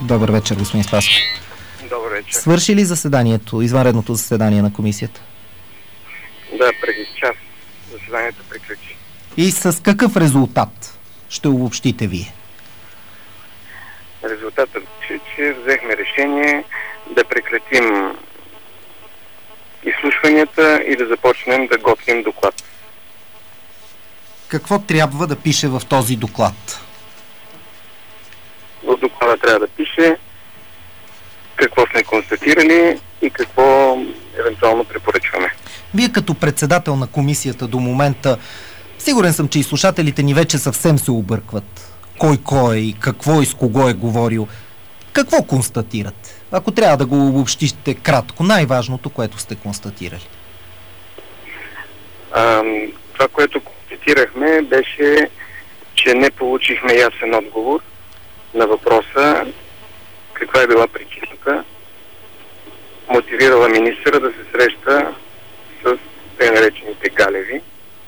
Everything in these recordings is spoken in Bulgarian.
Добър вечер, господин Спасов. Добър вечер. Свърши ли заседанието, извънредното заседание на комисията? Да, преди час заседанието приключи. И с какъв резултат ще обобщите вие? Резултатът е, че взехме решение да прекратим изслушванията и да започнем да готвим доклад. Какво трябва да пише в този доклад? В доклада трябва да пише какво сме констатирали и какво евентуално препоръчваме. Вие като председател на комисията до момента, сигурен съм, че и слушателите ни вече съвсем се объркват. Кой и какво и с кого е говорил. Какво констатирате? Ако трябва да го обобщите кратко, най-важното, което сте констатирали. Това, което констатирахме, беше, че не получихме ясен отговор на въпроса каква е била причината, мотивирала министъра да се среща с тъй наречените галеви.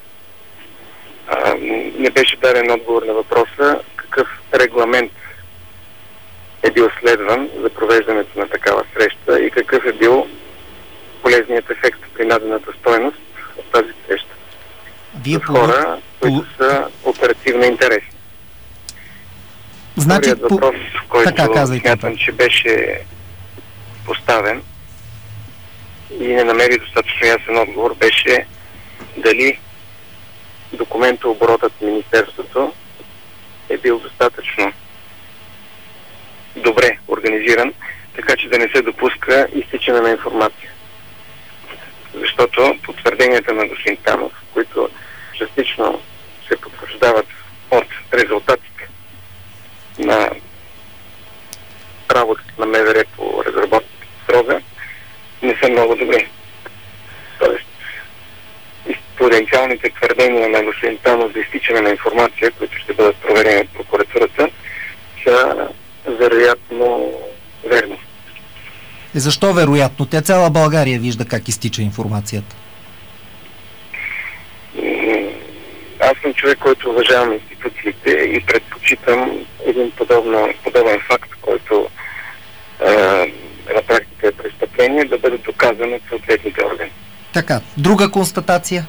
Не беше даден отговор на въпроса какъв регламент е бил следван за провеждането на такава среща и какъв е бил полезният ефект при надената стойност от тази среща. Вие хора, които са оперативно интересни. Значи, вторият въпрос, който смятам, че беше поставен и не намери достатъчно ясен отговор, беше дали документооборотът на Министерството е бил достатъчно добре организиран, така че да не се допуска изтичане на информация. Защото потвърденията на господин Танов, които частично се потвърждават от резултатите на работата на МВР по разработката строга, не са много добри. Тоест, потенциалните твърдения на господин Танов за изтичане на информация, които ще бъдат проверени от прокуратурата, са вероятно верни. Защо вероятно? Тя цяла България вижда как изтича информацията. Аз съм човек, който уважавам институциите и предпочитам един подобен факт, който на практика е престъпление, да бъде доказан от съответните органи. Така, друга констатация?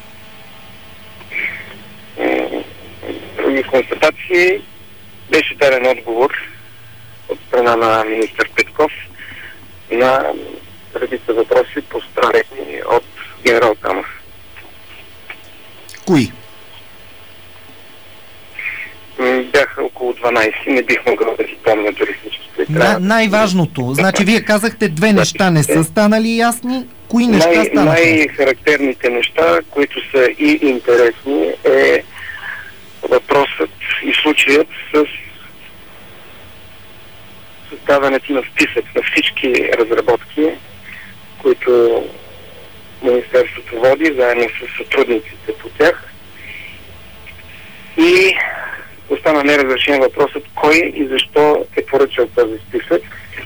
Други констатации беше даден отговор от страна на министър Петков на редица въпроси, поставени от генерал Танов. Кои? Бяха около 12, не бих могъл да си помня дори всички. Най-важното, значи вие казахте две неща не са станали ясни, кои неща станаха? Най-характерните неща, които са и интересни, е въпросът и случаят с съставянето на списък на всички разработки, които Министерството води, заедно с сътрудниците по тях. И остана неразрешен въпросът кой и защо е поръчал този списък.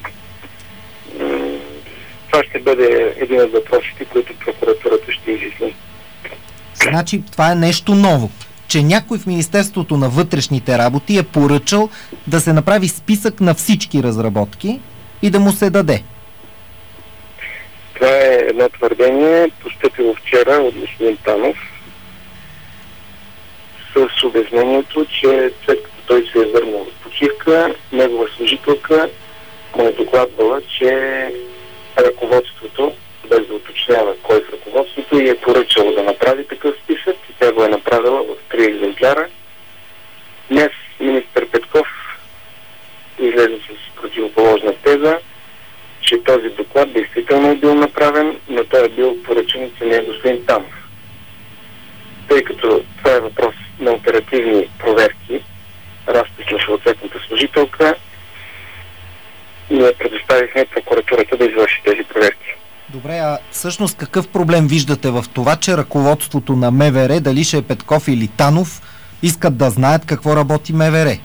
Това ще бъде един от въпросите, които прокуратурата ще изясни. Значи това е нещо ново, че някой в Министерството на вътрешните работи е поръчал да се направи списък на всички разработки и да му се даде. Това е едно твърдение, постъпило вчера от господин Танов, с обяснението, че след като той се е върнал в почивка, негова служителка му е докладвала, че ръководството, без да уточнява кой в ръководството, и е поръчало да направи такъв списък и тя го е направила в 3 екземпляра. Днес министър Петков излезе с противоположна теза, че този доклад действително е бил направен, но той е бил поръчен от самия господин Танов. Тъй като това е въпрос на оперативни проверки, разпис на съответната служителка, ние предоставихме прокуратурата да извърши тези проверки. Добре, а всъщност какъв проблем виждате в това, че ръководството на МВР, дали ще е Петков или Танов, искат да знаят какво работи МВР?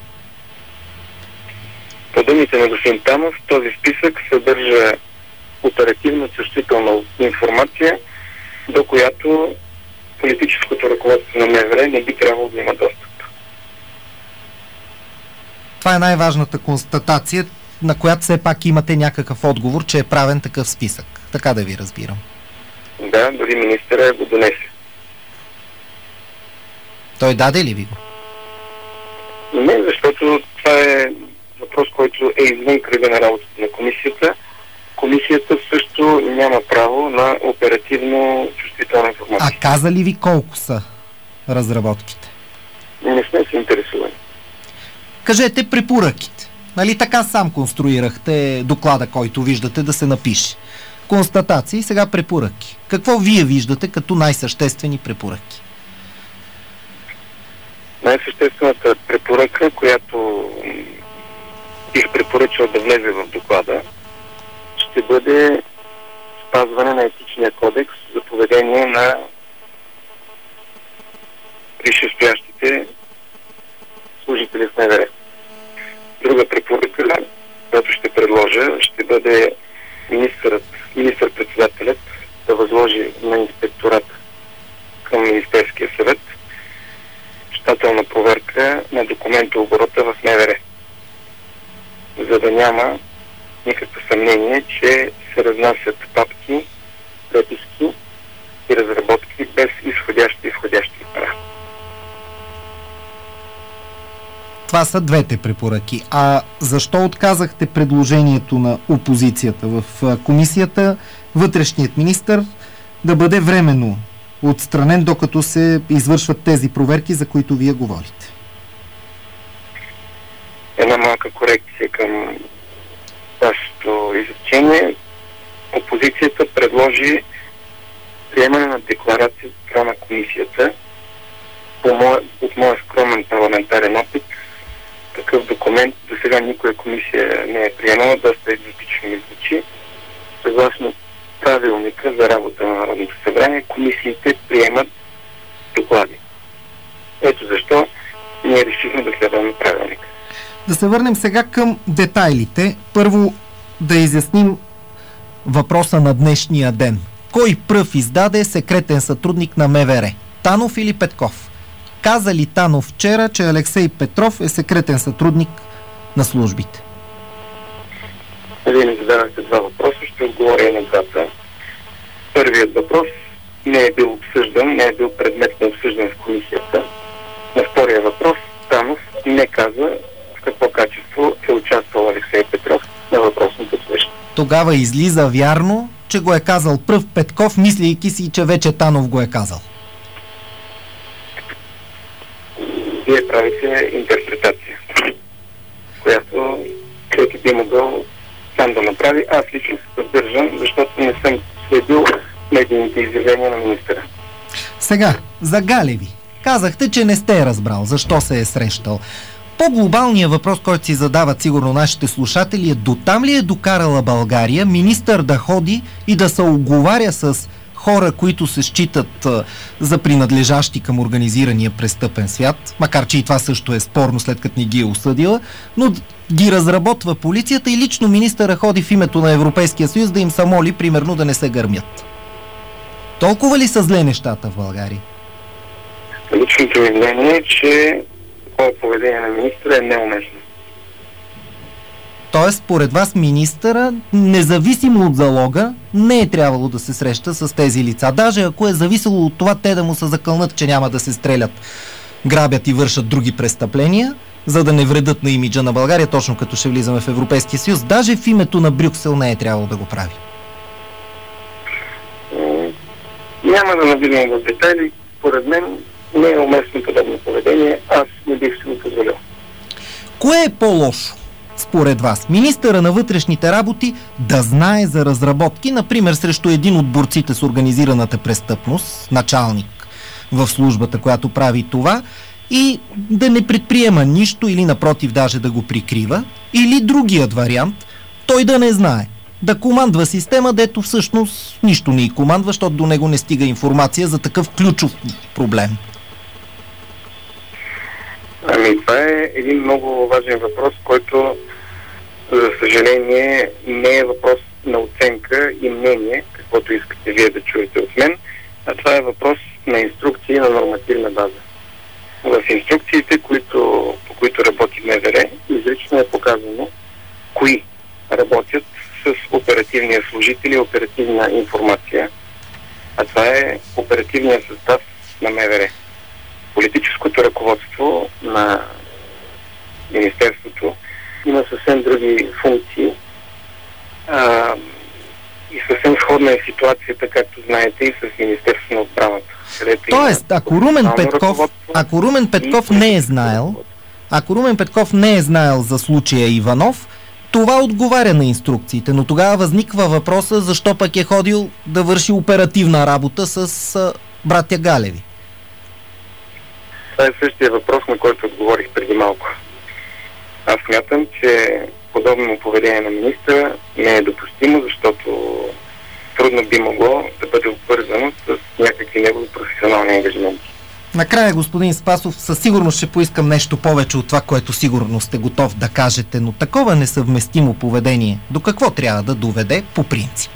По думите на господин Танов, този списък съдържа оперативно чувствителна информация, до която политическото ръководство на МВР не би трябвало да има достъп. Това е най-важната констатация. на която все пак имате някакъв отговор, че е правен такъв списък. Така да ви разбирам. Да, дори министъра го донесе. Той даде ли ви го? Не, защото това е въпрос, който е извън кръга на работата на комисията. Комисията също няма право на оперативно чувствителна информация. А каза ли ви колко са разработките? Не сме се интересували. Кажете препоръките. Нали така сам конструирахте доклада, който виждате да се напише? Констатации, сега препоръки. Какво вие виждате като най-съществени препоръки? Най-съществената препоръка, която бих препоръчал да влезе в доклада, ще бъде спазване на етичния кодекс за поведение на висшестоящите служители в МВР. Друга препоръка, която ще предложа, ще бъде министър-председателят да възложи на инспекторат към Министерския съвет щателна проверка на документооборота в МВР, за да няма никакво съмнение, че се разнасят папки, преписки и разработки без изходящи и входящи пара. Това са двете препоръки. А защо отказахте предложението на опозицията в комисията вътрешният министър да бъде временно отстранен, докато се извършват тези проверки, за които вие говорите? Една малка корекция към вашето изречение. Опозицията предложи приемане на декларация от страна на комисията. От моя скромен парламентарен опит, такъв документ до сега никоя комисия не е приемала, доста екзотично ми звучи. Съгласно правилника за работа на Народното събрание, комисиите приемат доклади. Ето защо ние решихме да следваме правилника. Да се върнем сега към детайлите. Първо да изясним въпроса на днешния ден. Кой пръв издаде секретен сътрудник на МВР? Танов или Петков? Каза ли Танов вчера, че Алексей Петров е секретен сътрудник на службите? Вие ми задавате два въпроса, ще отговоря и на двата. Първият въпрос не е бил обсъждан, не е бил предмет на обсъждан в комисията. На втория въпрос Танов не каза в какво качество е участвал Алексей Петров на въпросната среща. Тогава излиза вярно, че го е казал пръв Петков, мислейки си, че вече Танов го е казал. Вие правите интерпретация, която всеки би могъл сам да направи. Аз лично се поддържам, защото не съм следил медийните изявления на министъра. Сега, за Галеви. Казахте, че не сте разбрал защо се е срещал. По-глобалният въпрос, който си задават сигурно нашите слушатели, е: дотам ли е докарала България министър да ходи и да се оговаря с хора, които се считат за принадлежащи към организирания престъпен свят, макар че и това също е спорно, след като не ги е осъдила, но ги разработва полицията и лично министъра ходи в името на Европейския съюз да им се моли, примерно, да не се гърмят. Толкова ли са зле нещата в България? Личното ми мнение е, че такова поведение на министъра е неуместно. Тоест, според вас министъра, независимо от залога, не е трябвало да се среща с тези лица. Даже ако е зависело от това те да му се закълнат, че няма да се стрелят, грабят и вършат други престъпления, за да не вредят на имиджа на България, точно като ще влизаме в Европейския съюз, даже в името на Брюксел не е трябвало да го прави. Няма да навлизам в детайли. Поред мен не е уместно подобно поведение. Аз не бих си го позволил. Кое е по-лошо според вас? Министъра на вътрешните работи да знае за разработки, например срещу един от борците с организираната престъпност, началник в службата, която прави това, и да не предприема нищо или напротив даже да го прикрива, или другият вариант, той да не знае, да командва система, дето всъщност нищо не командва, защото до него не стига информация за такъв ключов проблем? Това е един много важен въпрос, който, за съжаление, не е въпрос на оценка и мнение, каквото искате вие да чуете от мен, а това е въпрос на инструкции на нормативна база. В инструкциите, по които работи МВР, изрично е показано кои работят с оперативния служители и оперативна информация, а това е оперативният състав на МВР. Политическото ръководство на Министерството има съвсем други функции и съвсем сходна е ситуацията, както знаете, и с Министерството на отбраната. Тоест, ако Румен Петков не е знаел за случая Иванов, това отговаря на инструкциите, но тогава възниква въпроса защо пък е ходил да върши оперативна работа с братя Галеви. Това е същия въпрос, на който отговорих преди малко. Аз смятам, че подобно поведение на министра не е допустимо, защото трудно би могло да бъде обвързано с някакви негови професионални ангажименти. Накрая, господин Спасов, със сигурност ще поискам нещо повече от това, което сигурно сте готов да кажете, но такова несъвместимо поведение до какво трябва да доведе по принцип?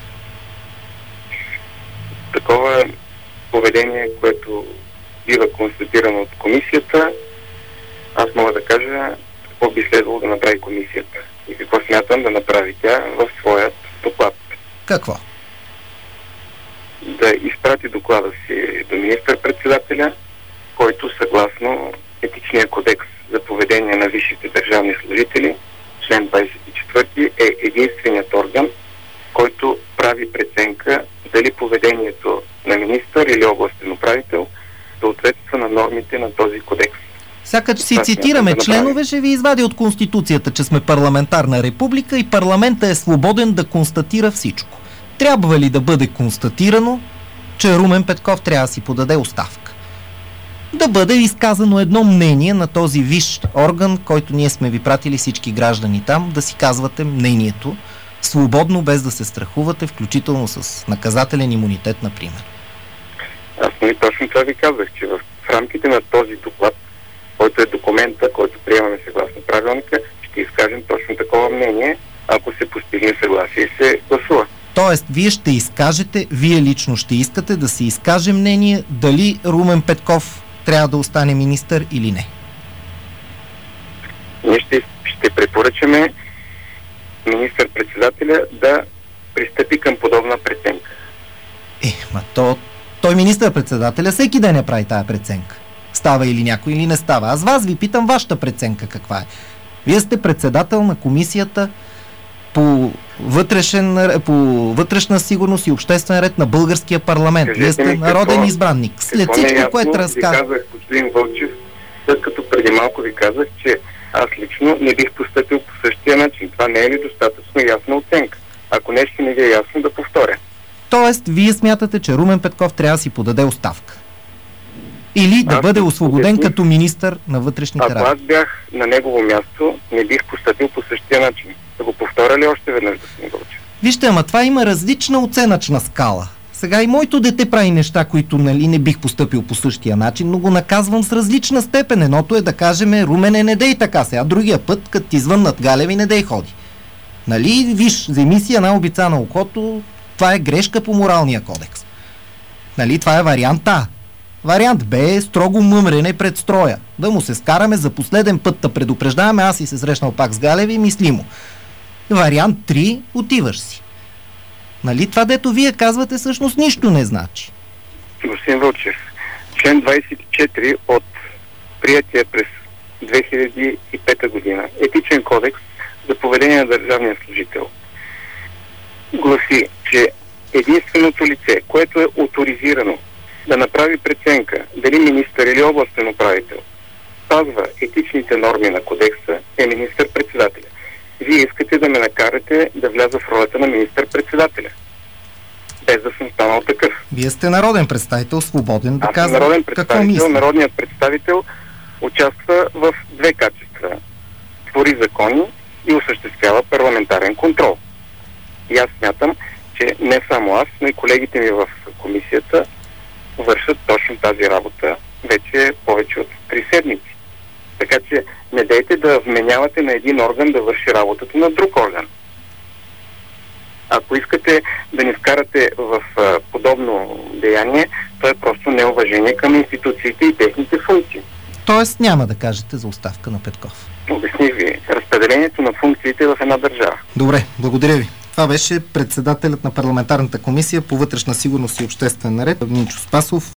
Такова поведение, което бива констатирано от комисията, аз мога да кажа какво би следвало да направи комисията и какво смятам да направи тя в своят доклад. Какво? Да изпрати доклада си до министър-председателя, който съгласно етичния кодекс за поведение на висшите държавни служители, член 24, е единственият орган, който прави преценка дали поведението на министър или областен управител съответства на нормите на този кодекс. Сякаш си цитираме членове, ще ви извади от Конституцията, че сме парламентарна република и парламента е свободен да констатира всичко. Трябва ли да бъде констатирано, че Румен Петков трябва да си подаде оставка? Да бъде изказано едно мнение на този висш орган, който ние сме ви пратили всички граждани там, да си казвате мнението свободно, без да се страхувате, включително с наказателен имунитет, например. Аз точно това ви казах, че в рамките на този доклад, който е документа, който приемаме съгласно правилника, ще изкажем точно такова мнение, ако се постигне съгласие и се гласува. Тоест, вие лично ще искате да се изкаже мнение дали Румен Петков трябва да остане министър или не. Ние ще препоръчаме министър-председателя да пристъпи към подобна преценка. Той министър-председателя всеки ден не прави тая преценка. Става или някой, или не става. Аз вас ви питам вашата преценка каква е. Вие сте председател на комисията по вътрешна сигурност и обществен ред на българския парламент. Вие сте народен избранник. След всичко, което разказвам. Ви казах, господин Вълчев, след като преди малко ви казах, че аз лично не бих постъпил по същия начин. Това не е ли достатъчно ясна оценка? Ако нещо не ви е ясно, да повторя. Тоест, вие смятате, че Румен Петков трябва да си подаде оставка? Или да бъде освободен като министър на вътрешните работи? Ако аз бях на негово място, не бих постъпил по същия начин. Да го повторя ли още веднъж, да се Вълчев? Вижте, ама това има различна оценъчна скала. Сега и моето дете прави неща, които не бих постъпил по същия начин, но го наказвам с различна степен. Едното е да кажем, Румене, не дей така сега. Другия път, като ти звъннат Галеви, не дей ходи. Виж, вземи си една обица на окото, това е грешка по моралния кодекс. Това е вариант А. Вариант Б е строго мъмрене пред строя. Да му се скараме за последен път да предупреждаваме, аз и се срещнал пак с Галеви, мислимо. Вариант 3, отиваш си. Това, дето вие казвате, всъщност нищо не значи. Господин Вълчев, член 24 от приятия през 2005 година етичен кодекс за поведение на държавния служител гласи, че единственото лице, което е оторизирано да направи преценка дали министър или областен управител спазва етичните норми на кодекса, е министър-председателя. Вие искате да ме накарате да вляза в ролята на министър-председателя, без да съм станал такъв. Вие сте народен представител, свободен да казва какво мисли. Народният представител участва в две качества. Твори закони и осъществява парламентарен контрол. И аз смятам, че не само аз, но и колегите ми в комисията вършат точно тази работа вече повече от 3 седмици. Така че не дейте да вменявате на един орган да върши работата на друг орган. Ако искате да ни вкарате в подобно деяние, то е просто неуважение към институциите и техните функции. Тоест няма да кажете за оставка на Петков? Обясних ви разпределението на функциите в една държава. Добре, благодаря ви. Това беше председателят на парламентарната комисия по вътрешна сигурност и обществен ред Минчо Спасов.